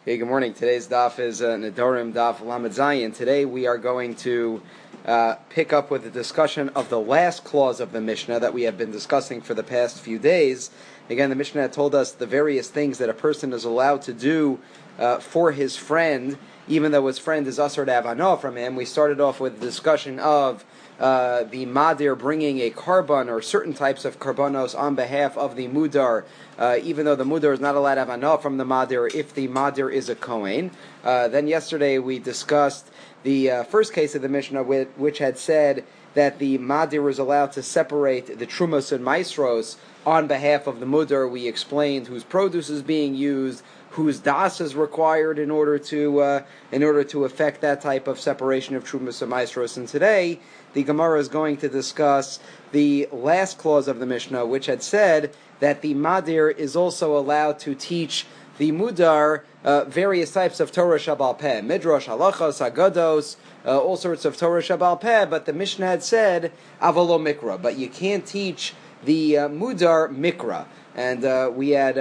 Hey, good morning. Today's daf is Nedarim daf Lamed Zayin. Today we are going to pick up with a discussion of the last clause of the Mishnah that we have been discussing for the past few days. Again, the Mishnah had told us the various things that a person is allowed to do for his friend, even though his friend is asur to have hana from him. We started off with a discussion of the madir bringing a karban or certain types of karbanos on behalf of the mudar, even though the mudar is not allowed to have hana from the madir if the madir is a kohen. Then yesterday we discussed the first case of the Mishnah, which had said that the madir is allowed to separate the trumos and maestros on behalf of the mudar. We explained whose produce is being used, whose das is required in order to effect that type of separation of trumos and maestros. And today, the Gemara is going to discuss the last clause of the Mishnah, which had said that the madir is also allowed to teach the mudar various types of Torah Shabbal Peh, Midrash, Halachos, Haggados, all sorts of Torah Shabbal Peh, but the Mishnah had said Avalo Mikra, but you can't teach the mudar Mikra. And we had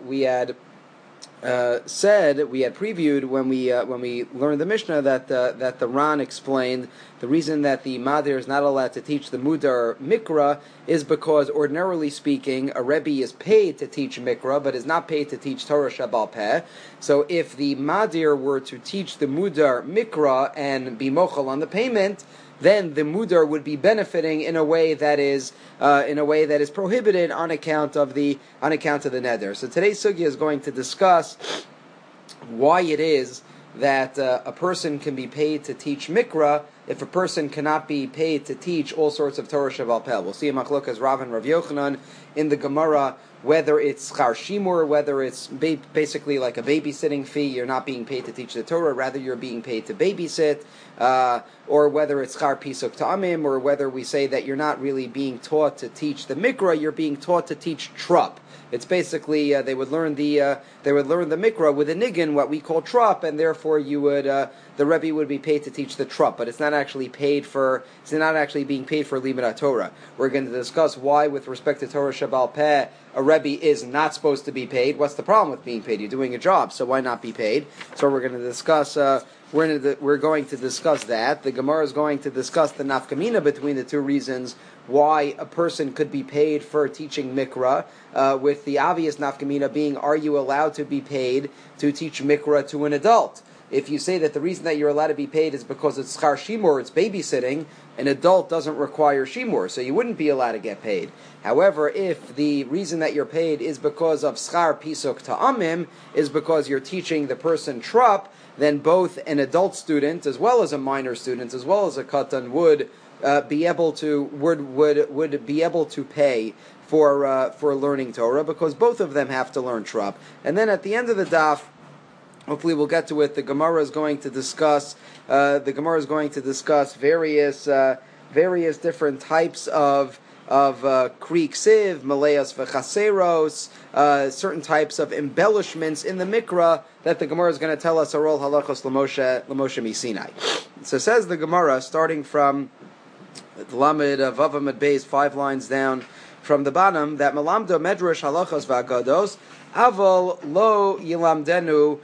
previewed when we learned the Mishnah that the Ran explained the reason that the Madir is not allowed to teach the Mudar Mikra is because, ordinarily speaking, a Rebbe is paid to teach Mikra, but is not paid to teach Torah Shabbal Peh. So if the Madir were to teach the Mudar Mikra and be mochel on the payment, then the mudar would be benefiting in a way that is prohibited on account of the neder. So today's sugya is going to discuss why it is that a person can be paid to teach mikra if a person cannot be paid to teach all sorts of Torah Shabbal Peh. We'll see a machlokas Rav and Rav Yochanan in the Gemara, whether it's schar shimur, whether it's basically like a babysitting fee, you're not being paid to teach the Torah, rather you're being paid to babysit, or whether it's schar pisuk ta'amim, or whether we say that you're not really being taught to teach the mikra, you're being taught to teach trup. It's basically they would learn the mikra with a niggin, what we call trup, and therefore the Rebbe would be paid to teach the trup, but it's not actually being paid for limud Torah. We're going to discuss why, with respect to Torah Shabbal Peh, a Rebbe is not supposed to be paid. What's the problem with being paid? You're doing a job, so why not be paid? So we're going to discuss. We're going to discuss that. The Gemara is going to discuss the nafkamina between the two reasons why a person could be paid for teaching mikra, with the obvious nafkamina being, are you allowed to be paid to teach mikra to an adult? If you say that the reason that you're allowed to be paid is because it's schar shimur, it's babysitting, an adult doesn't require shimur, so you wouldn't be allowed to get paid. However, if the reason that you're paid is because of schar pisuk ta'amim, is because you're teaching the person trup, then both an adult student as well as a minor student as well as a katan would be able to pay for learning Torah, because both of them have to learn trup. And then at the end of the daf, hopefully we'll get to it, the Gemara is going to discuss various different types of kri ksiv, maleas v'chaseros, certain types of embellishments in the mikra that the Gemara is going to tell us are all halachos l'Moshe misinai. So says the Gemara, starting from the Lamed Vav Amud Beis, 5 lines down from the bottom, that melamdo medrash halachos v'agados aval lo yilamdenu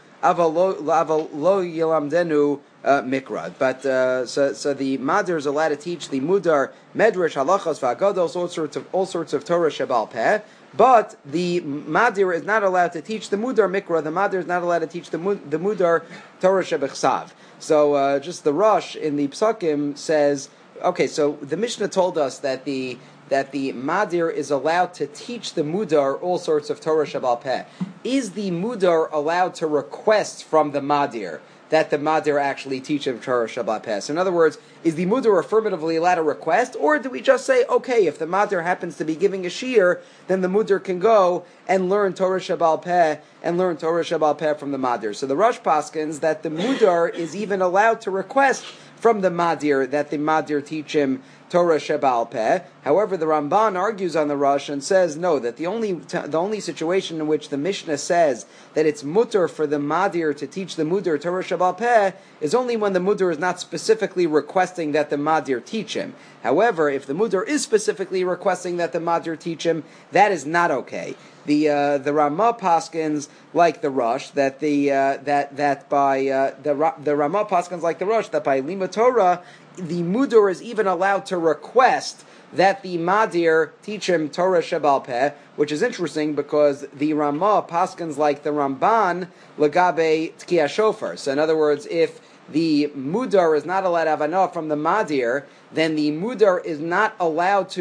mikra. But so the madir is allowed to teach the mudar medrash halachos v'agados, all sorts of Torah Shabbal Peh. But the madir is not allowed to teach the mudar mikra. The madir is not allowed to teach the mudar Torah shebechsav. So just the Rosh in the Psakim says, okay, so the Mishnah told us that the madir is allowed to teach the mudar all sorts of Torah Shabbal Peh. Is the mudar allowed to request from the madir that the madir actually teach him Torah Shabbal Peh? So in other words, is the mudar affirmatively allowed to request, or do we just say, okay, if the madir happens to be giving a shiur, then the mudar can go and learn Torah Shabbal Peh from the madir? So the Rosh paskins that the mudar is even allowed to request from the madir that the madir teach him Torah Shebal Peh. However, the Ramban argues on the Rosh and says no, that the only situation in which the Mishnah says that it's mutter for the Madir to teach the Muder Torah Shebal Peh is only when the Muder is not specifically requesting that the Madir teach him. However, if the Muder is specifically requesting that the Madir teach him, that is not okay. The Ramah paskins like the Rosh that the Ramah paskins like the Rosh that by Lima Torah the Mudur is even allowed to request that the Madir teach him Torah Shebal Peh, which is interesting because the Ramah paskins like the Ramban Lagabe Tkiya Shofar. So in other words, if the Mudar is not allowed Havanah from the Madir, then the Mudar is not allowed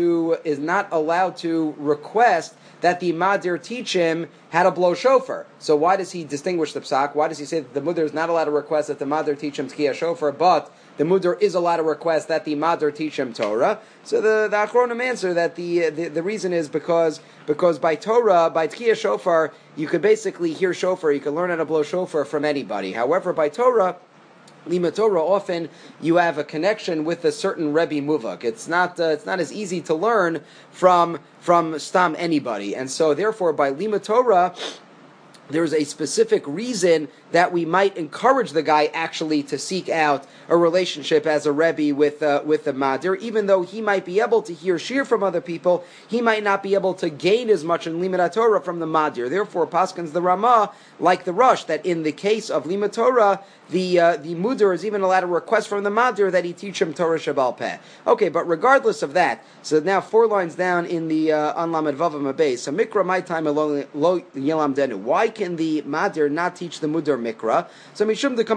to request that the Madir teach him how to blow shofar. So why does he distinguish the psak? Why does he say that the Mudar is not allowed to request that the Madir teach him Tkiya Shofar, but the Mudar is allowed to request that the Madir teach him Torah? So the Achronim answer that the reason is because by Torah, by Tkiya Shofar, you could basically hear shofar, you can learn how to blow shofar from anybody. However, by Torah, Lima Torah, often you have a connection with a certain Rebbe Muvak. It's not as easy to learn from Stam anybody, and so therefore by Lima Torah, there's a specific reason that we might encourage the guy actually to seek out a relationship as a Rebbe with the Madir, even though he might be able to hear shir from other people, he might not be able to gain as much in Limud Torah from the Madir. Therefore, paskins the Ramah, like the Rosh, that in the case of Limud Torah, the Mudir is even allowed to request from the Madir that he teach him Torah Shebal Peh. Okay, but regardless of that, so now 4 lines down in the on Lamed Vavam Abay, so Mikra my time lo Yelam Denu. Why can the Madir not teach the Mudir Mikra? So Mishum de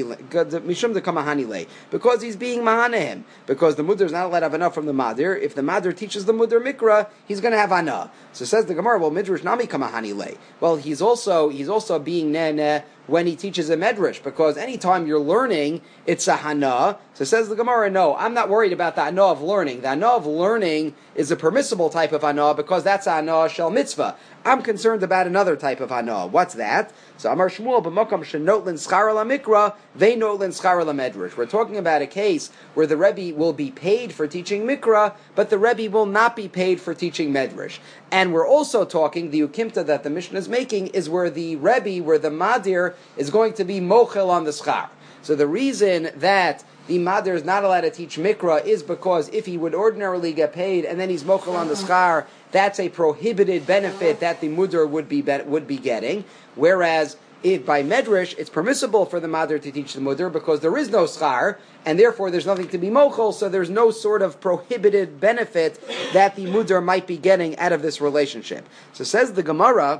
Kamahani Le, because he's being Mahanaim, because the Mudir is not allowed to have enough from the Madir. If the Madir teaches the Mudir Mikra, he's going to have Anah. So says the Gemara, well, Midrash Nami Kamahani Le. Well, he's also being Neh when he teaches a medrash, because anytime you're learning, it's a hana. So says the Gemara, no, I'm not worried about the hana of learning. The hana of learning is a permissible type of hana, because that's a hana shel mitzvah. I'm concerned about another type of hana. What's that? So Amar Shmuel, b'makam shenotlin schar la mikra, ve'notlin schar la medrash. We're talking about a case where the Rebbe will be paid for teaching mikra, but the Rebbe will not be paid for teaching medrash. And we're also talking, the ukimta that the Mishnah is making is where the Rebbe, where the Madir is going to be mochel on the schar. So the reason that the Madir is not allowed to teach Mikra is because if he would ordinarily get paid and then he's mochel on the schar, that's a prohibited benefit that the Mudir would be getting. Whereas if by Medrash, it's permissible for the Madir to teach the Mudir because there is no schar, and therefore there's nothing to be mochel, so there's no sort of prohibited benefit that the Mudir might be getting out of this relationship. So says the Gemara,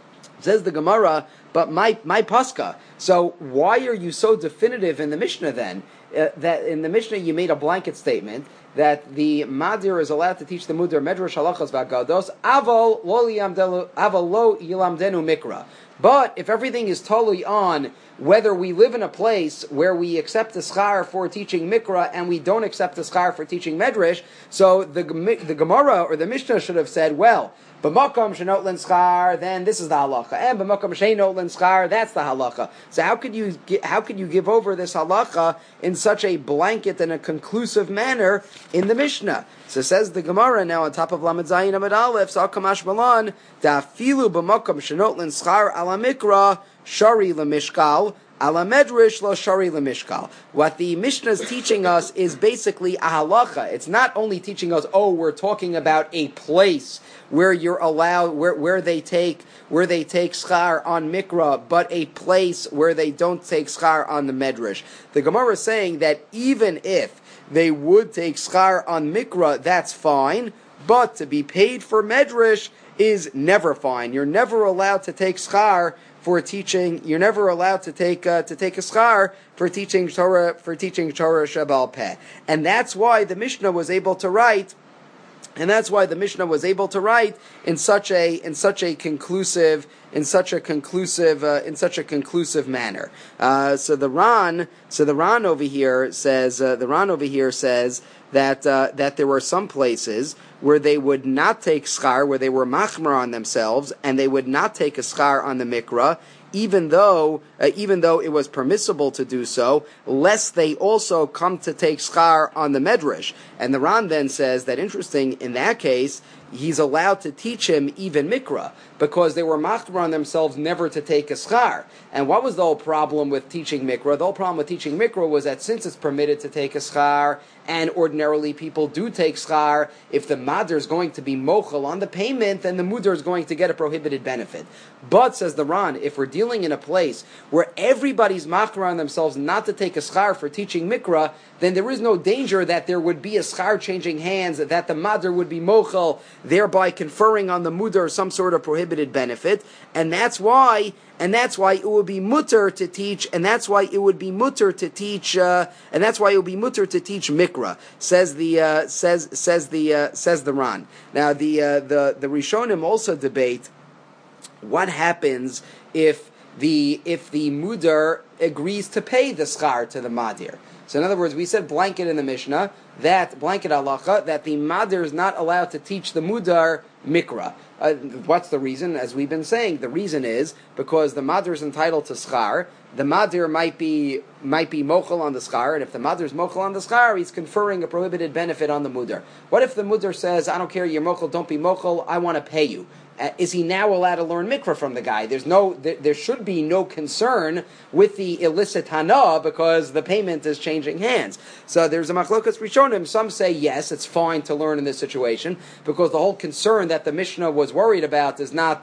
but my paska. So why are you so definitive in the Mishnah then? That in the Mishnah you made a blanket statement that the Madir is allowed to teach the Mudir Medrash halachas v'agados, aval lo yilamdenu mikra. But if everything is totally on whether we live in a place where we accept the schar for teaching mikra and we don't accept the schar for teaching medrash, so the Gemara or the Mishnah should have said, well, b'makom shenotlin schar, then this is the halacha, and b'makom sheinotlin schar, that's the halacha. So how could you give over this halacha in such a blanket and a conclusive manner in the Mishnah? So says the Gemara now on top of Lamed Zayin Amud Aleph, Sal Kamash Malan, Dafilu b'makom shenotlin schar ala mikra shari lemishkal, ala medrash lo shari lemishkal. What the Mishnah is teaching us is basically a halacha. It's not only teaching us, we're talking about a place where you're allowed, where they take schar on mikra, but a place where they don't take schar on the medrash. The Gemara is saying that even if they would take schar on mikra, that's fine, but to be paid for medrash is never fine. You're never allowed to take schar for teaching. You're never allowed to take a schar for teaching Torah Shebal Peh, and that's why the Mishnah was able to write. And that's why the Mishnah was able to write in such a conclusive manner. So the Ran over here says that there were some places where they would not take schar, where they were machmer on themselves, and they would not take a schar on the mikra, even though it was permissible to do so, lest they also come to take schar on the medrash. And the Ran then says that, interesting, in that case, he's allowed to teach him even mikra, because they were machmer on themselves never to take a schar. And what was the whole problem with teaching mikra? The whole problem with teaching mikra was that since it's permitted to take a schar, and ordinarily people do take schar, if the mader is going to be mochel on the payment, then the muder is going to get a prohibited benefit. But, says the Ran, if we're dealing in a place where everybody's machmer on themselves not to take a schar for teaching mikra, then there is no danger that there would be a schar changing hands, that the mader would be mochel, thereby conferring on the muder some sort of prohibited benefit, and that's why it would be mutter to teach, and that's why it would be mutter to teach mikra. Says the Ran. Now the Rishonim also debate what happens if the muder agrees to pay the schar to the madir. So in other words, we said blanket in the Mishnah, that blanket halacha, that the madir is not allowed to teach the mudar mikra. What's the reason? As we've been saying, the reason is because the madir is entitled to schar. The madir might be mochel on the schar, and if the madir is mochel on the schar, he's conferring a prohibited benefit on the mudar. What if the mudar says, I don't care, you're mochel, don't be mochel, I want to pay you? Is he now allowed to learn mikra from the guy? There should be no concern with the illicit hana because the payment is changing hands. So there's a machlokas rishonim. Some say yes, it's fine to learn in this situation because the whole concern that the Mishnah was worried about is not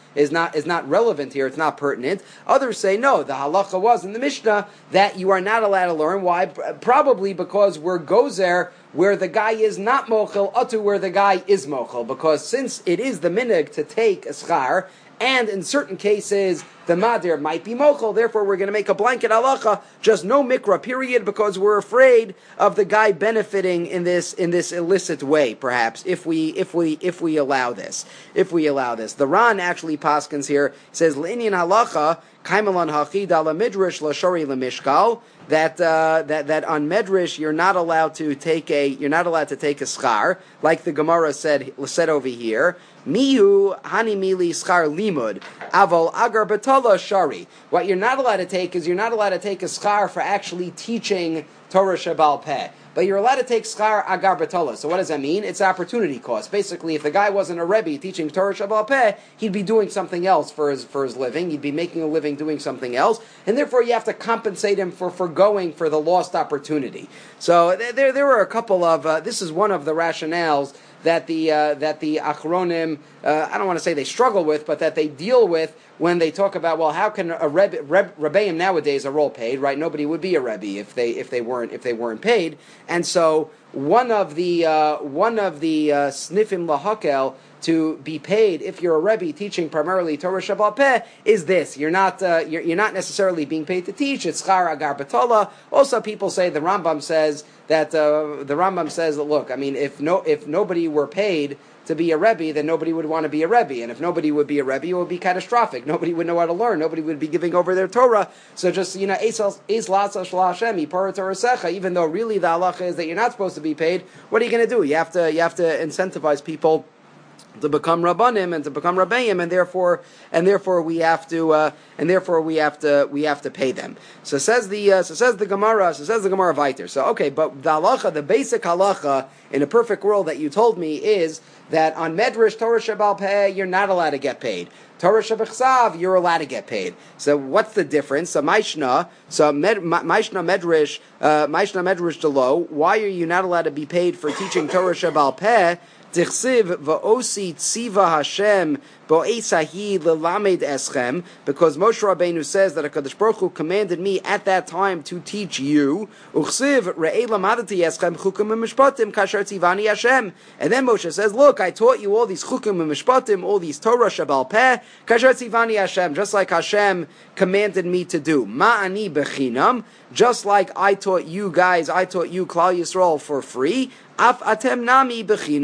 relevant here. It's not pertinent. Others say no. The halacha was in the Mishnah that you are not allowed to learn. Why? Probably because we're gozer where the guy is not mochel, atu where the guy is mochel, because since it is the minig to take a schar, and in certain cases the madir might be mochel, therefore we're going to make a blanket halacha, just no mikra, period, because we're afraid of the guy benefiting in this illicit way, perhaps, if we allow this. The Ran actually paskins here, says L'inyan halacha kaimelan hachid ala midrash lashori lemishkal, that on medrash you're not allowed to take a schar, like the Gemara said over here. Mihu hani mili schar limud aval agar batala shari. What you're not allowed to take is you're not allowed to take a schar for actually teaching Torah Shabal Peh. But you're allowed to take schar agar batala. So what does that mean? It's opportunity cost. Basically, if the guy wasn't a Rebbe teaching Torah Shabal Peh, he'd be doing something else for his living. He'd be making a living doing something else, and therefore you have to compensate him for forgoing for the lost opportunity. So there were a couple of. This is one of the rationales that the Achronim, I don't want to say they struggle with, but that they deal with when they talk about, well, how can a Rebbeim nowadays are all paid, right? Nobody would be a Rebbe if they weren't paid, and so one of the snifim lahakel to be paid if you're a Rebbe teaching primarily Torah Shabbat Peh is this: you're not necessarily being paid to teach. It's schar agar batala. Also, people say the Rambam says that look, I mean, if nobody were paid to be a Rebbe, then nobody would want to be a Rebbe. And if nobody would be a Rebbe, it would be catastrophic. Nobody would know how to learn. Nobody would be giving over their Torah. So just, even though really the halacha is that you're not supposed to be paid, what are you going to do? You have to incentivize people to become rabbanim and to become rabbeim, and therefore we have to pay them. So says the Gemara Vayter. So okay, but the halacha, the basic halacha in a perfect world that you told me is that on medrash Torah Shabal Peh you're not allowed to get paid. Torah Shabachsav, you're allowed to get paid. So what's the difference? So Maishna Medrash Delo, why are you not allowed to be paid for teaching Torah Shabal Peh? Tichsiv va'osi tziva Hashem bo'esahi lelamed eschem, because Moshe Rabbeinu says that HaKadosh Baruch Hu commanded me at that time to teach you. Uchsiv re'ei lamadati eschem chukim u'mishpatim kasher tzivani Hashem. And then Moshe says, look, I taught you all these chukim u'mishpatim, all these Torah Shabal Peh, kasher tzivani Hashem, just like Hashem commanded me to do. Ma'ani bechinam, just like I taught you Klal Yisrael for free. Af atem nami bechinam,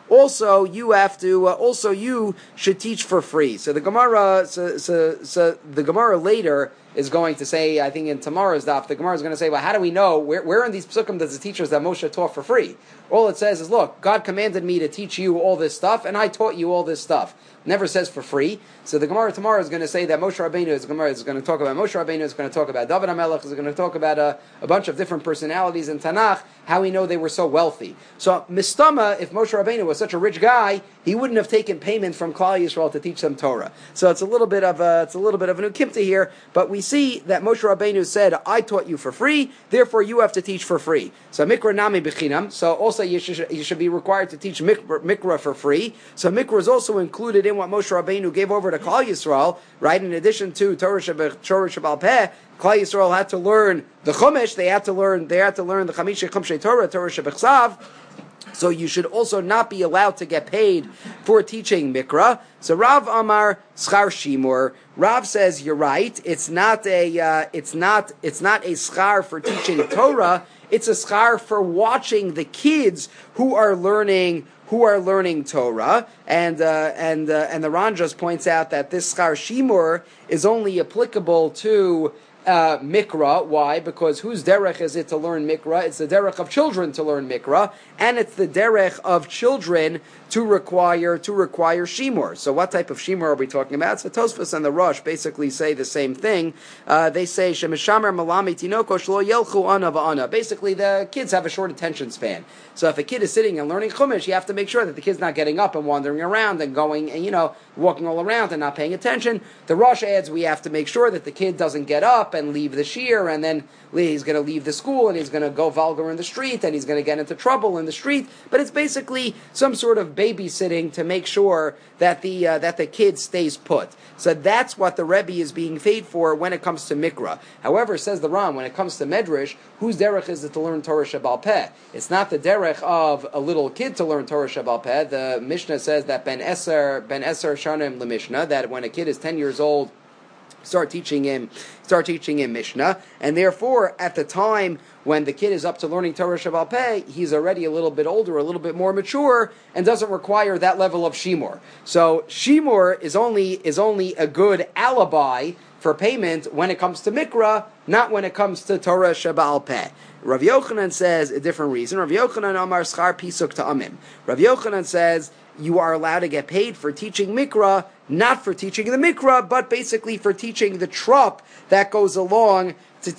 also you have to. Also, you should teach for free. So the Gemara, so the Gemara later is going to say, I think in tomorrow's daf, the Gemara is going to say, well, how do we know where in these psukim does it teach us that Moshe taught for free? All it says is, look, God commanded me to teach you all this stuff, and I taught you all this stuff. Never says for free. So the Gemara tomorrow is going to say that Moshe Rabbeinu is going to talk about Moshe Rabbeinu, is going to talk about David HaMelech, is going to talk about a bunch of different personalities in Tanakh, how we know they were so wealthy. So Mistama, if Moshe Rabbeinu was such a rich guy, he wouldn't have taken payment from Klal Yisrael to teach them Torah. So it's a little bit of an ukimta here, but we see that Moshe Rabbeinu said, I taught you for free, therefore you have to teach for free. So Mikra Nami Bechinam, so also you should be required to teach Mikra for free. So Mikra is also included in what Moshe Rabbeinu gave over to Klal Yisrael, right? In addition to Torah Shabbal Peh, Klal Yisrael had to learn the Chumash, they had to learn the Chamisha Chumshei Torah, Torah Shabbal. So you should also not be allowed to get paid for teaching Mikra. So Rav Amar Schar Shimur. Rav says you're right. It's not a schar for teaching Torah. It's a schar for watching the kids who are learning Torah. And the Ran just points out that this Schar Shimur is only applicable to Mikra. Why? Because whose derech is it to learn Mikra? It's the derech of children to learn Mikra, and it's the derech of children to require Shimur. So what type of Shimur are we talking about? So Tosfos and the Rosh basically say the same thing. They say Shemishamer Malami Tinoko Shlo Yelchu Ana Va'ana. Basically, the kids have a short attention span. So if a kid is sitting and learning Chumash, you have to make sure that the kid's not getting up and wandering around and going and walking all around and not paying attention. The Rosh adds we have to make sure that the kid doesn't get up and leave the shir, and then he's going to leave the school and he's going to go vulgar in the street and he's going to get into trouble in the street. But it's basically some sort of babysitting to make sure that the kid stays put. So that's what the Rebbe is being paid for when it comes to Mikra. However, says the Ram, when it comes to Medrash, whose derech is it to learn Torah Shabbal Peh? It's not the derech of a little kid to learn Torah Shabbal Peh. The Mishnah says that Ben Eser Shanim LeMishnah, that when a kid is 10 years old, start teaching him Mishnah, and therefore at the time when the kid is up to learning Torah Shabbal Peh, he's already a little bit older, a little bit more mature, and doesn't require that level of Shimur. So Shimur is only a good alibi for payment when it comes to Mikra, not when it comes to Torah Shabbal Peh. Rav Yochanan says a different reason. Rav Yochanan Amar Schar Pisuk Ta'amim. Rav Yochanan says you are allowed to get paid for teaching Mikra, not for teaching the Mikra, but basically for teaching the trup that goes along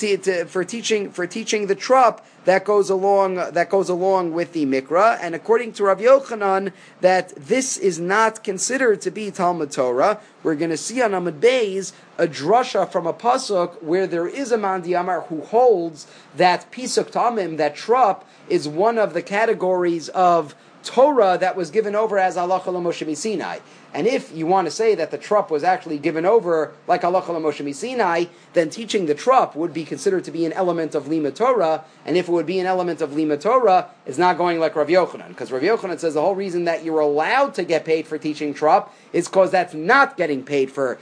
for teaching the trup that goes along with the Mikra. And according to Rav Yochanan, that this is not considered to be Talmud Torah. We're going to see on Amud Beis a drasha from a pasuk where there is a Man D'Amar who holds that Pisuk Tamim, that trup, is one of the categories of Torah that was given over as halacha l'Moshe Sinai. And if you want to say that the trup was actually given over like halacha l'Moshe Sinai, then teaching the trup would be considered to be an element of Lima Torah. And if it would be an element of Lima Torah, it's not going like Rav Yochanan, because Rav Yochanan says the whole reason that you're allowed to get paid for teaching trup is because that's not getting paid for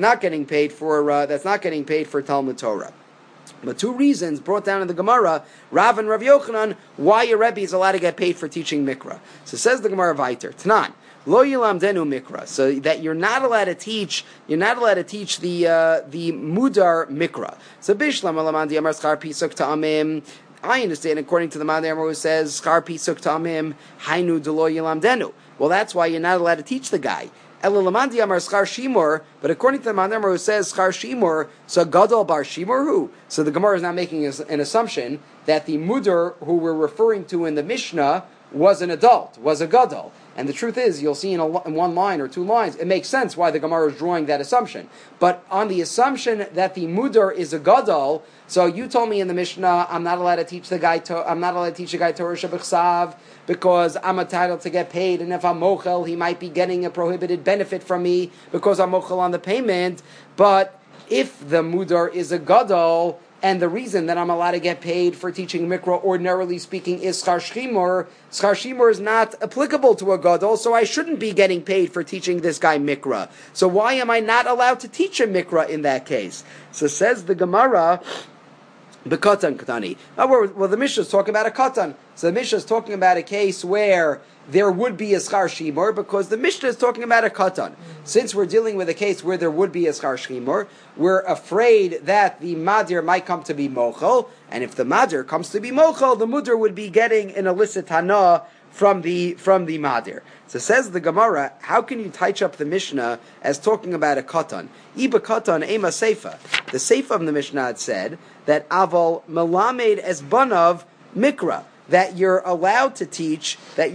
Talmud Torah. But two reasons brought down in the Gemara, Rav and Rav Yochanan, why a Rebbe is allowed to get paid for teaching Mikra. So says the Gemara Vayter, Tanan, Lo Yilamdenu Mikra, so that you're not allowed to teach the Mudar Mikra. So Bishlam Alamandi Amar Schar Pisuk Ta'amim. I understand, according to the Man D'Amar who says Schar Pisuk Ta'amim, Hainu Delo Yilamdenu. Well, that's why you're not allowed to teach the guy. But according to the Mandamar who says Schar Shimur, so Gadol Bar Shimur who? So the Gemara is now making an assumption that the Mudar who we're referring to in the Mishnah was an adult, was a Gadol. And the truth is, you'll see in one line or two lines, it makes sense why the Gemara is drawing that assumption. But on the assumption that the Mudar is a Gadol, so you told me in the Mishnah, I'm not allowed to teach the guy Torah Shabbat because I'm entitled to get paid, and if I'm mochel, he might be getting a prohibited benefit from me because I'm mochel on the payment. But if the Mudar is a Gadol, and the reason that I'm allowed to get paid for teaching Mikra, ordinarily speaking, is Schar Shimur is not applicable to a Gadol, so I shouldn't be getting paid for teaching this guy Mikra. So why am I not allowed to teach a Mikra in that case? So says the Gemara, Bekatan Katani. Well, the Mishnah is talking about a Katan. So the Mishnah is talking about a case where there would be a Schar Shimor, because the Mishnah is talking about a Katan. Since we're dealing with a case where there would be a Schar Shimor, we're afraid that the Madir might come to be Mochel, and if the Madir comes to be Mochel, the Mudar would be getting an illicit Hana from the Madir. So says the Gemara, how can you touch up the Mishnah as talking about a Katan? Iba Katan Ema Seifa. The Seifa of the Mishnah had said that Aval Melamed es Banav Mikra, that you're allowed to teach the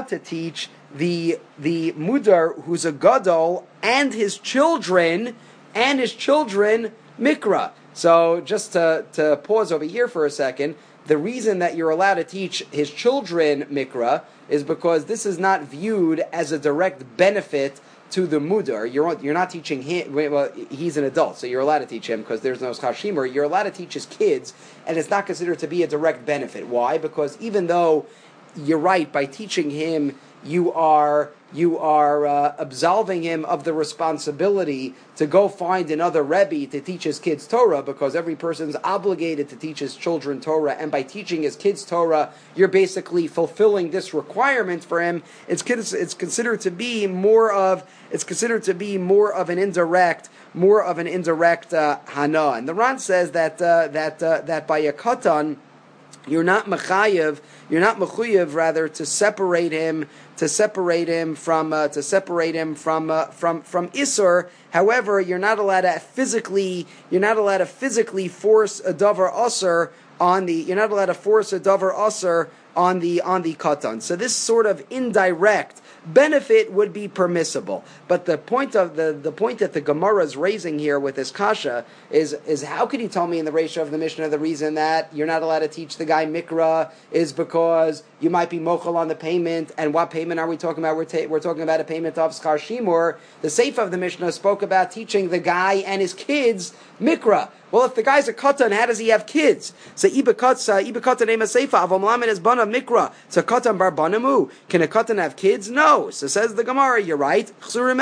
Mudar who's a Gadol and his children Mikra. So just to pause over here for a second, the reason that you're allowed to teach his children Mikra is because this is not viewed as a direct benefit to the Mudar. You're not teaching him, well, he's an adult, so you're allowed to teach him because there's no Schar Shimor. You're allowed to teach his kids, and it's not considered to be a direct benefit. Why? Because even though you're right, by teaching him, you are absolving him of the responsibility to go find another Rebbe to teach his kids Torah, because every person's obligated to teach his children Torah, and by teaching his kids Torah, you're basically fulfilling this requirement for him. It's considered to be more of an indirect hana. And the Ran says that by a katan, you're not mechuyev rather to separate him from isur. However, you're not allowed to physically force a davar asur on the katan. So this sort of indirect benefit would be permissible. But the point of the point that the Gemara is raising here with this kasha is how could you tell me in the ratio of the Mishnah the reason that you're not allowed to teach the guy Mikra is because you might be mochel on the payment, and what payment are we talking about? We're talking about a payment of Schar Shimor. The Seif of the Mishnah spoke about teaching the guy and his kids Mikra. Well, if the guy's a katan, how does he have kids? So iba katan name a seifa avam lamed is bana mikra. So katan bar banamu. Can a katan have kids? No. So says the Gemara, you're right.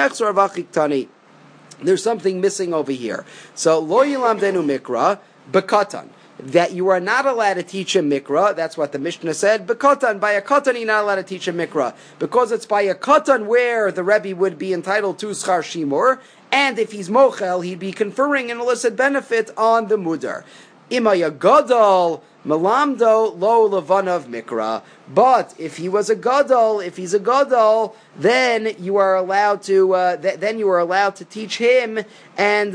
There's something missing over here. So lo yilamdenu mikra bekatan. That you are not allowed to teach him mikra. That's what the Mishnah said. Bekatan, by a katan, you're not allowed to teach him mikra, because it's by a katan where the Rebbe would be entitled to schar shimor, and if he's mochel, he'd be conferring an illicit benefit on the mudar. Imaya gadol melamdo lo levanav mikra. But if he's a gadol, then you are allowed to teach him, and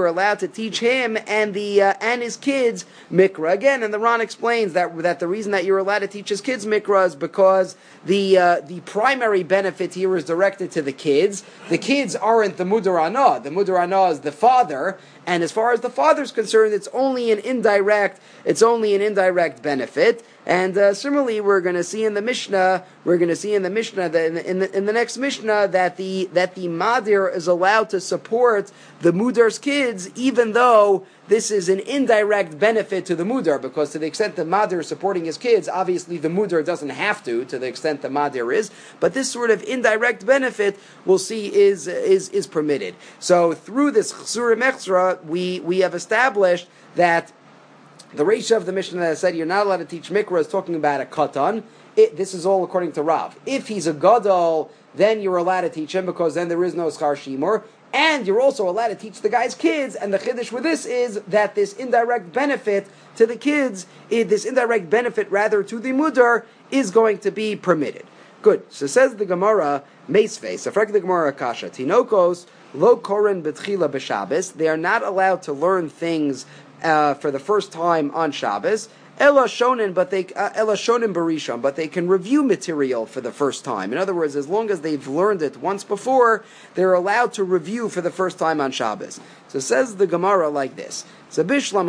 his kids mikra again. And the Ran explains that the reason that you're allowed to teach his kids mikra is because the primary benefit here is directed to the kids. The kids aren't the mudar ana. The mudar ana is the father, and as far as the father's concerned, it's only an indirect benefit. And similarly, we're going to see in the Mishnah that in the next Mishnah that the Madir is allowed to support the Mudar's kids, even though this is an indirect benefit to the Mudar, because to the extent the Madir is supporting his kids, obviously the Mudar doesn't have to the extent the Madir is, but this sort of indirect benefit we'll see is permitted. So through this Chsurim Extra, we have established that the ratio of the Mishnah that said you're not allowed to teach Mikra is talking about a katan. This is all according to Rav. If he's a gadol, then you're allowed to teach him, because then there is no schar shimor, and you're also allowed to teach the guy's kids. And the chiddush with this is that this indirect benefit to the kids, this indirect benefit rather to the mudar, is going to be permitted. Good. So says the Gemara, Meisvei, so the Gemara Kasha, Tinokos lo koren betchila b'Shabbos. They are not allowed to learn things for the first time on Shabbos. Ela shonin barishon, but they can review material for the first time. In other words, as long as they've learned it once before, they're allowed to review for the first time on Shabbos. So says the Gemara like this. So I understand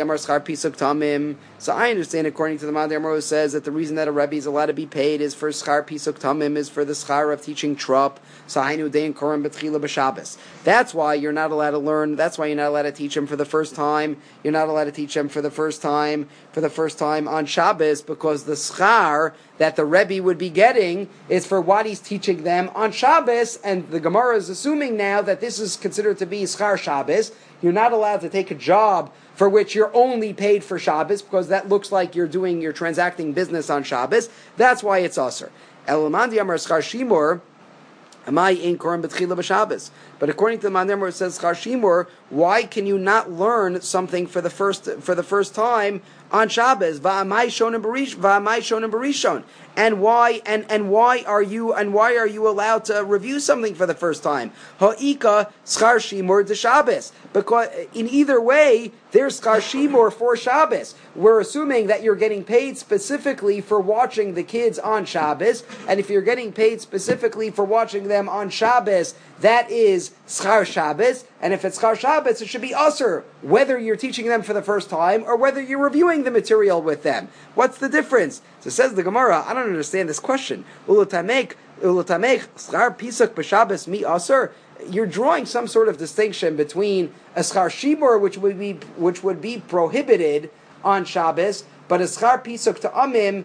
according to the Mandi Amar, who says that the reason that a Rebbe is allowed to be paid is for schar pisuk tamim, is for the schar of teaching trup. That's why you're not allowed to learn. That's why you're not allowed to teach him for the first time You're not allowed to teach them for the first time on Shabbos, because the schar that the Rebbe would be getting is for what he's teaching them on Shabbos, and the Gemara is assuming now that this is considered to be schar Shabbos. You're not allowed to take a job for which you're only paid for Shabbos, because that looks like you're transacting business on Shabbos. That's why it's usher. Elamandi Amar Schar Shimur, Amai Ein Korim B'Tchila B'Shabbos. But according to the Mandemar, it says Schar Shimur. Why can you not learn something for the first time on Shabbos? Va'amai shonim barishon. And why are you allowed to review something for the first time? Ha'ika schar shimur de Shabbos. Because in either way, there's schar shimur for Shabbos. We're assuming that you're getting paid specifically for watching the kids on Shabbos, and if you're getting paid specifically for watching them on Shabbos, that is schar Shabbos. And if it's schar Shabbos, it should be usher, whether you're teaching them for the first time or whether you're reviewing the material with them. What's the difference? So says the Gemara, I don't understand this question. Ulatamech schar pisak b'Shabbos mi usher. You're drawing some sort of distinction between a schar shibur, which would be prohibited on Shabbos, but a schar pisak to amim,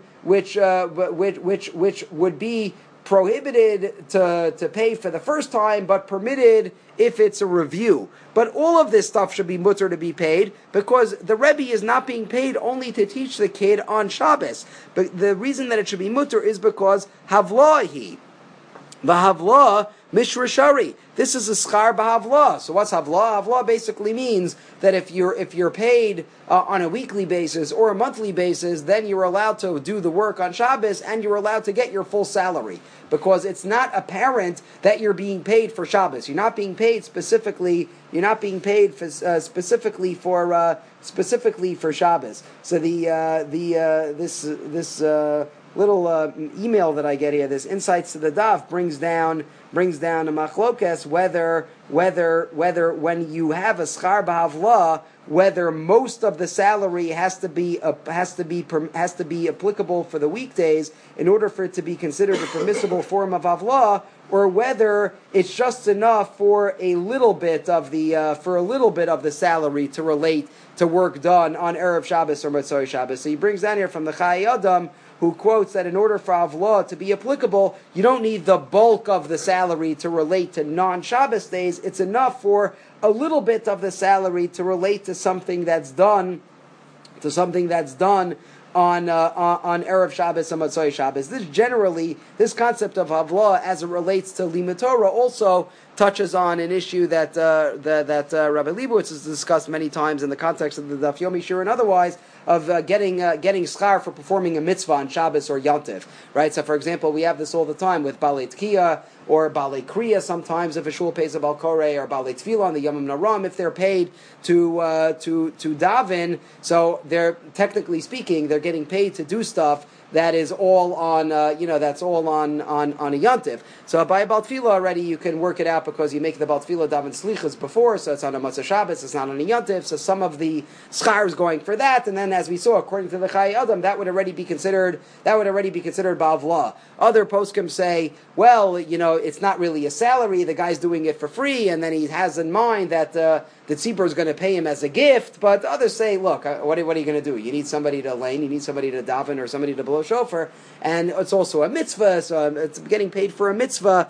which would be prohibited to pay for the first time, but permitted if it's a review. But all of this stuff should be mutter to be paid, because the Rebbe is not being paid only to teach the kid on Shabbos. But the reason that it should be mutter is because havlahi. V'havla mishra shari. This is a schar b'havla. So what's havla? Havla basically means that if you're paid on a weekly basis or a monthly basis, then you're allowed to do the work on Shabbos and you're allowed to get your full salary, because it's not apparent that you're being paid for Shabbos. You're not being paid specifically. You're not being paid for, specifically for Shabbos. So this little email that I get here, this insights to the daf, brings down a machlokes whether when you have a schar b'havla, whether most of the salary has to be applicable for the weekdays in order for it to be considered a permissible form of havla, or whether it's just enough for a little bit of the salary to relate to work done on Erev Shabbos or Motzei Shabbos. So he brings down here from the Chai Adam, who quotes that in order for Havla to be applicable, you don't need the bulk of the salary to relate to non-Shabbos days. It's enough for a little bit of the salary to relate to something that's done on Erev Shabbos and Motzei Shabbos. This concept of Havla as it relates to Limud Torah also touches on an issue that Rabbi Leibowitz has discussed many times in the context of the Daf Yomi Shir and otherwise, of getting schar for performing a mitzvah on Shabbos or Yontif, right? So, for example, we have this all the time with Balei Tkiya or Balei Kriya. Sometimes, if a shul pays a Balkore, or Balei Tefillah on the Yom Naram, if they're paid to daven, so they're technically speaking, they're getting paid to do stuff that is all on, that's all on a Yontif. So by a Bal Tefillah already, you can work it out because you make the Bal Tefillah daven slichas before, so it's on a Motzei Shabbos, it's not on a Yontif, so some of the schar is going for that, and then as we saw, according to the Chai Adam, that would already be considered Bavla. Other poskim say, well, it's not really a salary, the guy's doing it for free, and then he has in mind that the tzibur is going to pay him as a gift, but others say, look, what are you going to do? You need somebody to lane, you need somebody to daven, or somebody to blow shofar, and it's also a mitzvah, so it's getting paid for a mitzvah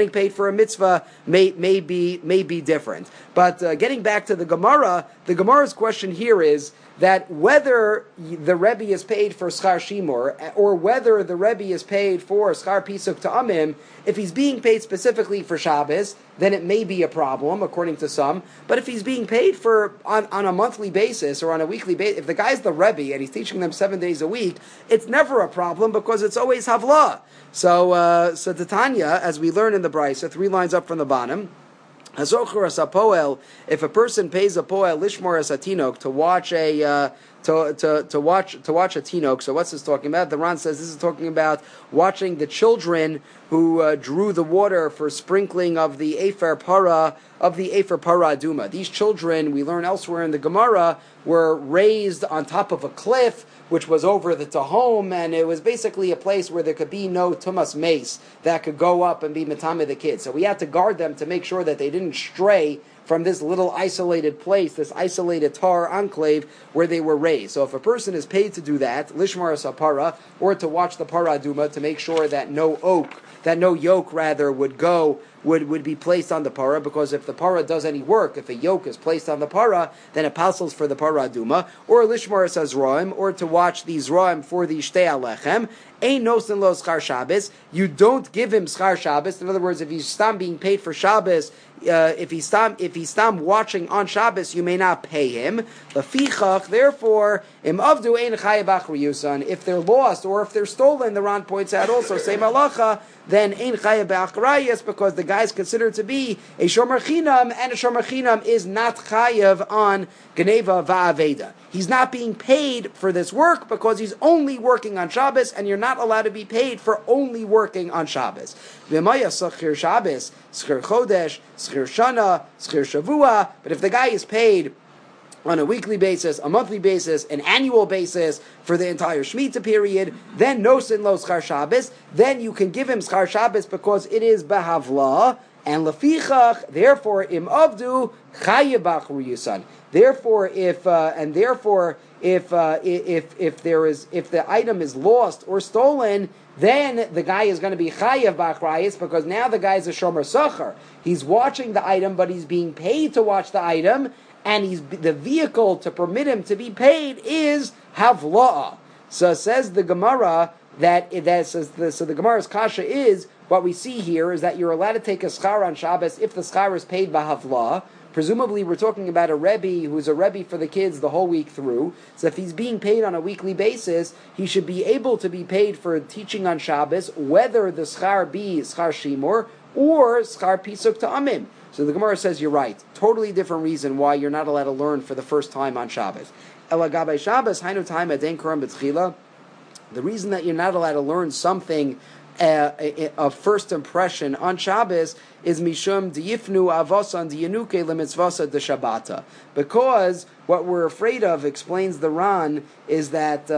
may be different. But getting back to the Gemara's question here is that whether the Rebbe is paid for schar shimur or whether the Rebbe is paid for schar pisuk ta'amim, if he's being paid specifically for Shabbos, then it may be a problem, according to some. But if he's being paid for on a monthly basis or on a weekly basis, if the guy's the Rebbe and he's teaching them 7 days a week, it's never a problem because it's always havla. So Titania, as we learn in the Brisa, 3 lines up from the bottom, if a person pays a poel lishmor as a tinok to watch a tinok, so what's this talking about? The Ran says this is talking about watching the children who drew the water for sprinkling of the Efer Para Aduma. These children, we learn elsewhere in the Gemara, were raised on top of a cliff which was over the Tahom, and it was basically a place where there could be no Tumas Mace that could go up and be Matame the kids. So we had to guard them to make sure that they didn't stray from this little isolated place, this isolated tar enclave where they were raised. So if a person is paid to do that, lishmar sapara, or to watch the para aduma to make sure that no yoke would be placed on the para, because if the para does any work, if a yoke is placed on the para, then it passes for the para aduma, or lishmar sazroim, or to watch these roim for the shtei alechem. Ein nosen lo schar Shabbos. You don't give him schar Shabbos. In other words, if he's stam being paid for Shabbos, if he's stam watching on Shabbos, you may not pay him. Lefichach, therefore, im avdu ein chayav achri yusan. If they're lost or if they're stolen, the Ran points out also same halacha. Then ein chayav achrayus, because the guy is considered to be a shomer chinam, and a shomer chinam is not chayav on geneva va'aveda. He's not being paid for this work because he's only working on Shabbos, and you're not allowed to be paid for only working on Shabbos. V'maya schir Shabbos, schir chodesh, schir shana, schir shavua. But if the guy is paid on a weekly basis, a monthly basis, an annual basis for the entire Shemitah period, then no sin lo schar Shabbos, then you can give him schar Shabbos because it is behavla, and lefichach, therefore im avdu chayav b'achru yusan. Therefore, if the item is lost or stolen, then the guy is going to be chayav b'achrayis, because now the guy is a shomer sachar. He's watching the item, but he's being paid to watch the item, and the vehicle to permit him to be paid is havla'ah. So says the Gemara so the Gemara's kasha is, what we see here is that you're allowed to take a schar on Shabbos if the schar is paid by havla'ah. Presumably we're talking about a Rebbe who's a Rebbe for the kids the whole week through. So if he's being paid on a weekly basis, he should be able to be paid for teaching on Shabbos, whether the schar be schar shimur or schar pisuk ta'amim. So the Gemara says you're right. Totally different reason why you're not allowed to learn for the first time on Shabbos. Elagabai Shabbos, hainu time aden kuram b'tchila. The reason that you're not allowed to learn something of first impression on Shabbos is mishum d'yifnu avosan d'yanuke lemitzvasa d'shabbata. Because what we're afraid of, explains the Ran, is that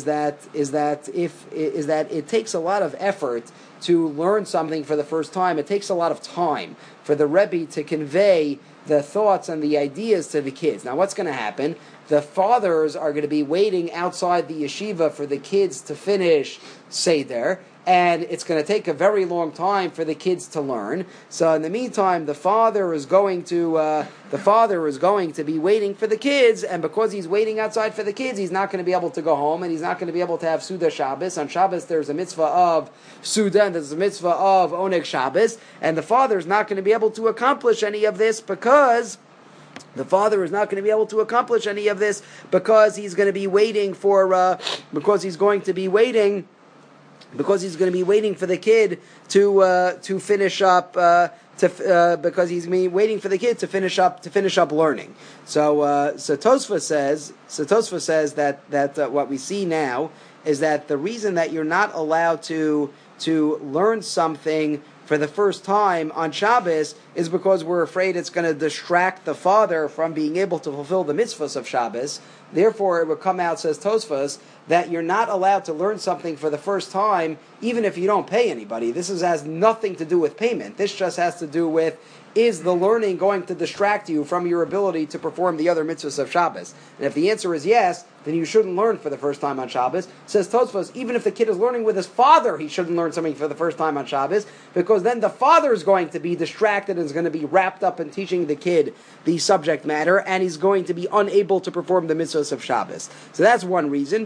it takes a lot of effort to learn something for the first time. It takes a lot of time for the Rebbe to convey the thoughts and the ideas to the kids. Now, what's going to happen? The fathers are going to be waiting outside the yeshiva for the kids to finish Seder, and it's going to take a very long time for the kids to learn. So in the meantime, the father is going to be waiting for the kids, and because he's waiting outside for the kids, he's not going to be able to go home, and he's not going to be able to have Suda Shabbos. On Shabbos, there's a mitzvah of Suda, and there's a mitzvah of Oneg Shabbos, and the father is not going to be able to accomplish any of this because he's going to be waiting for the kid to finish up because he's waiting for the kid to finish up learning. So Tosfos says that what we see now is that the reason that you're not allowed to learn something for the first time on Shabbos is because we're afraid it's going to distract the father from being able to fulfill the mitzvahs of Shabbos. Therefore, it would come out, says Tosfos, that you're not allowed to learn something for the first time, even if you don't pay anybody. This has nothing to do with payment. This just has to do with, is the learning going to distract you from your ability to perform the other mitzvahs of Shabbos? And if the answer is yes, then you shouldn't learn for the first time on Shabbos. Says Tosfos, even if the kid is learning with his father, he shouldn't learn something for the first time on Shabbos, because then the father is going to be distracted and is going to be wrapped up in teaching the kid the subject matter, and he's going to be unable to perform the mitzvahs of Shabbos. So that's one reason.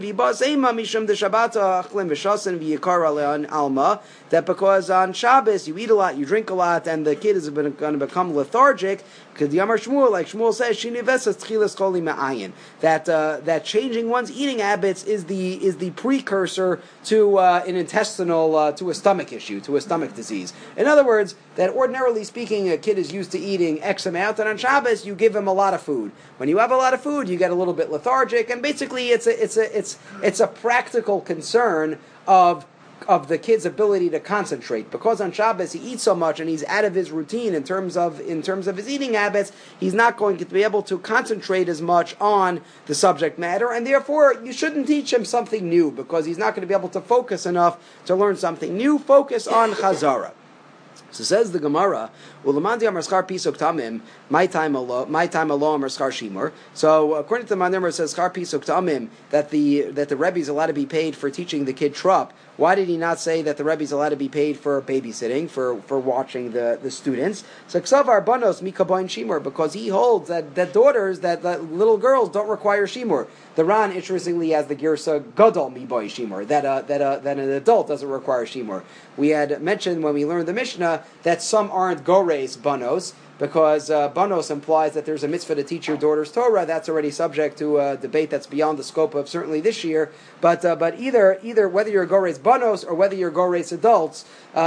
That because on Shabbos you eat a lot, you drink a lot, and the kid is going to become lethargic. Because Yamar Shmuel, like Shmuel says, that changing one's eating habits is the precursor to an intestinal to a stomach issue, to a stomach disease. In other words, that ordinarily speaking, a kid is used to eating X amount, and on Shabbos you give him a lot of food. When you have a lot of food, you get a little bit lethargic, and basically it's a practical concern of the kid's ability to concentrate, because on Shabbos he eats so much and he's out of his routine in terms of his eating habits. He's not going to be able to concentrate as much on the subject matter, and therefore you shouldn't teach him something new, because he's not going to be able to focus enough to learn something new. Focus on Chazara. So says the Gemara, "Ulamandi amar schar pisuk tamim, my time alone amar schar shimur." So according to the Mandamar, it says schar pisuk tamim that the Rebbe is allowed to be paid for teaching the kid trup. Why did he not say that the Rebbe is allowed to be paid for babysitting, for watching the students? So ksavar banos mikabayin shimur, because he holds that daughters, that little girls don't require shimur. The Ran, interestingly, has the girsa gadol miboy shimur, that an adult doesn't require shimur. We had mentioned when we learned the Mishnah that some aren't gores banos, because banos implies that there's a mitzvah to teach your daughter's Torah. That's already subject to a debate that's beyond the scope of certainly this year. But either whether you're gores banos or whether you're gores adults,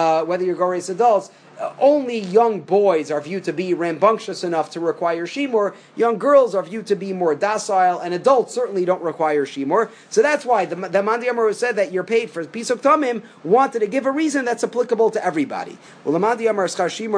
only young boys are viewed to be rambunctious enough to require shimur. Young girls are viewed to be more docile, and adults certainly don't require shimur. So that's why the Mandi Amar who said that you're paid for pisuk tamim wanted to give a reason that's applicable to everybody. Well, the Mandi Amar schar shimur,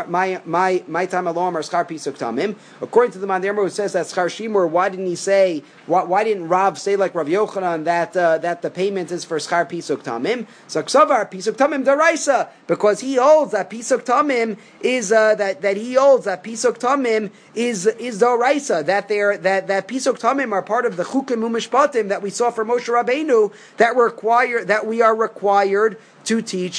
my time alone amar schar pisuk tamim. According to the Mandi Amar who says that schar shimur, why didn't he say? Why didn't Rav say like Rav Yochanan that the payment is for schar pisuk tamim? So ksavar pisuk tamim daraisa, because he holds that pisuk tamim is that he holds that pisuk tamim is daraisa, that pisuk tamim are part of the chukim umishpatim that we saw for Moshe Rabbeinu that we are required to teach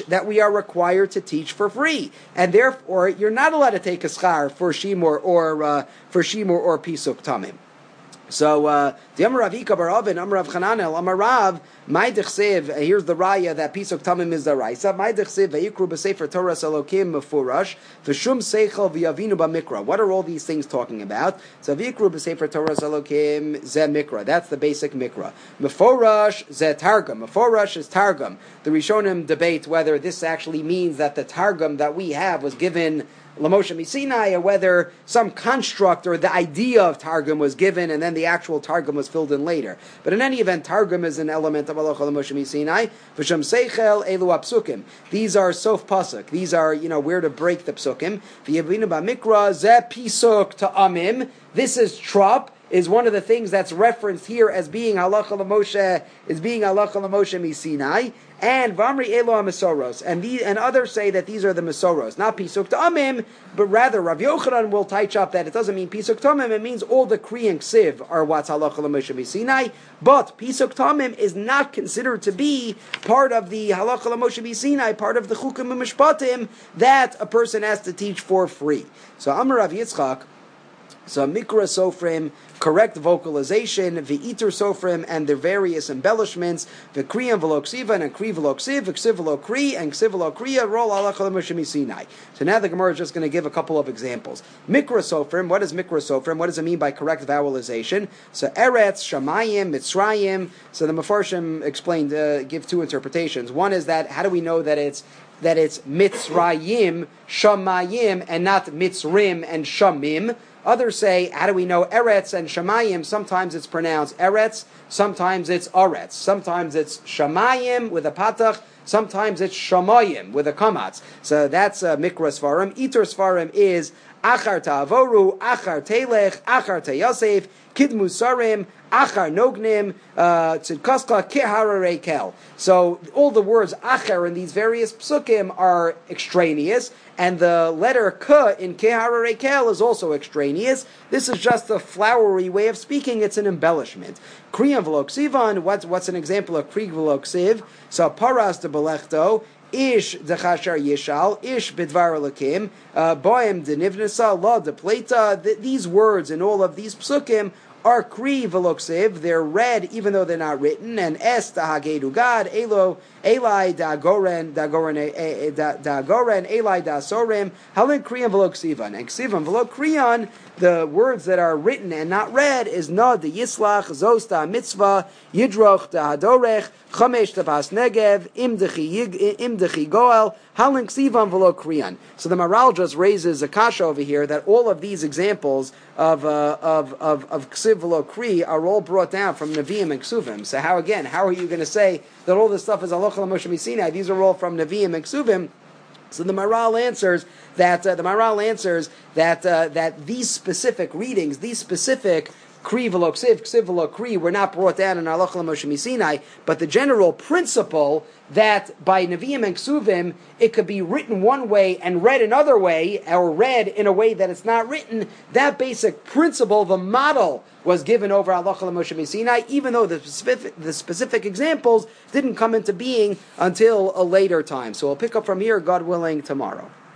for free, and therefore you're not allowed to take a schar for shimur or pisuk tamim. So the Amar Rav Ika bar Avin, Amar Rav Chananel, Amar Rav, my dechsev. Here's the raya that pisuk tamim is the raisa. My dechsev ve'ikru b'sefer Torah Elokim mefurash v'shum seichel v'yavinu b'mikra. What are all these things talking about? So ve'ikru b'sefer Torah Elokim ze mikra. That's the basic mikra. Mefurash ze targum. Mefurash is targum. The Rishonim debate whether this actually means that the targum that we have was given Lamoshe Misinai, or whether some construct or the idea of Targum was given and then the actual Targum was filled in later. But in any event, Targum is an element of Halacha Lamoshe Misinai. V'shem Seichel Elu Apsukim. These are Sof Pasuk. These are, where to break the Psukim. V'yavinu ba'mikra ze Pisuk ta'amim. This is Trop, is one of the things that's referenced here as being Halacha Lamoshe Misinai. And Vamri Elo HaMesoros, and others say that these are the Mesoros, not Pisuk Ta'amim, but rather Rav Yochanan will touch up that it doesn't mean Pisuk Ta'amim, it means all the Kri and Ksiv are what's Halacha L'Moshe Misinai, but Pisuk Ta'amim is not considered to be part of the Halacha L'Moshe Misinai, part of the Chukim Mishpatim that a person has to teach for free. So Amar Rav Yitzchak, so Mikra Sofrim, correct vocalization, V'iter Sofrim, and their various embellishments, V'kriyam V'lo Ksiva, and Kri V'lo Ksiv, V'ksiv V'lo Kri, and Ksiv V'lo Kriya, Rol Halacha L'Moshe Misinai. So now the Gemara is just going to give a couple of examples. Mikra Sofrim, what is Mikra Sofrim? What does it mean by correct vowelization? So Eretz, Shamayim, Mitzrayim. So the Mefarshim explained, give two interpretations. One is that, how do we know that it's Mitzrayim, Shamayim, and not Mitzrim and Shamim? Others say, how do we know Eretz and Shamayim? Sometimes it's pronounced Eretz, sometimes it's Aretz, sometimes it's Shamayim with a patach, sometimes it's Shamayim with a kamatz. So that's Mikra Svarim. Itur Svarim is Achar Ta'avoru, Achar Telech, Achar Teyasef, Kidmu Sarim, Achar Nognim, Tzidkaska, Kehararei Kel. So all the words Achar in these various psukim are extraneous, and the letter K in Kehararei Kel is also extraneous. This is just a flowery way of speaking, it's an embellishment. Kriyam V'lo Ksivan, what's an example of Kri V'lo Ksiv? So Paras de Belechto, Ish dechashar yishal, Ish bidvar elakim, Boim de nivnesa, La de pleta. These words in all of these psukim are Kri V'lo, they're read even though they're not written, and Es Tahagedu God, Elo, Eli Dagoren, Eli Dasorim, Halin Kriyan V'lo Ksivan, and Ksivan V'lo Kriyan, the words that are written and not read is Nod de Yislach, Zosta Mitzvah, Yidroch da Hadorech, Chamesh Tabas Negev, Imdechi Goel, Halin Ksivan V'lo Kriyan. So the Maral just raises a kasha over here that all of these examples of Ksiv V'lo Kri are all brought down from Nevi'im and Ksuvim. So how are you going to say that all this stuff is Halacha L'Moshe Misinai? These are all from Nevi'im and Ksuvim. So the Maral answers that these specific readings, these specific Kri v'lo ksiv, ksiv v'lo kri, were not brought down in Halacha Moshe Misinai, but the general principle that by Nevi'im and Ksuvim, it could be written one way and read another way, or read in a way that it's not written, that basic principle, the model, was given over Halacha Moshe Misinai, even though the specific examples didn't come into being until a later time. So we'll pick up from here, God willing, tomorrow.